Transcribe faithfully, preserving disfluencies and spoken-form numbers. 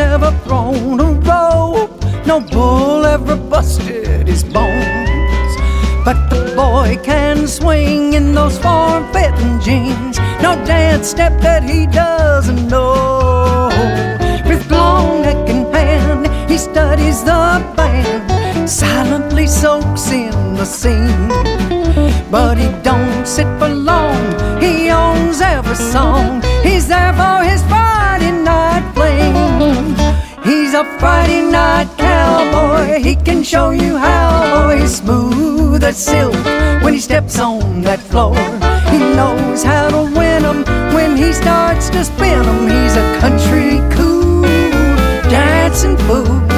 ever thrown a rope, no bull ever busted his bones. But the boy can swing in those form-fitting jeans, no dance step that he doesn't know. With long neck and hand, he studies the band, silently soaks in the scene. But he don't sit for long, he owns every song, he's there for his Friday night fling. He's a Friday night cowboy, he can show you how. He's smooth as silk when he steps on that floor. He knows how to win 'em when he starts to spin 'em. He's a country cool, dancing fool.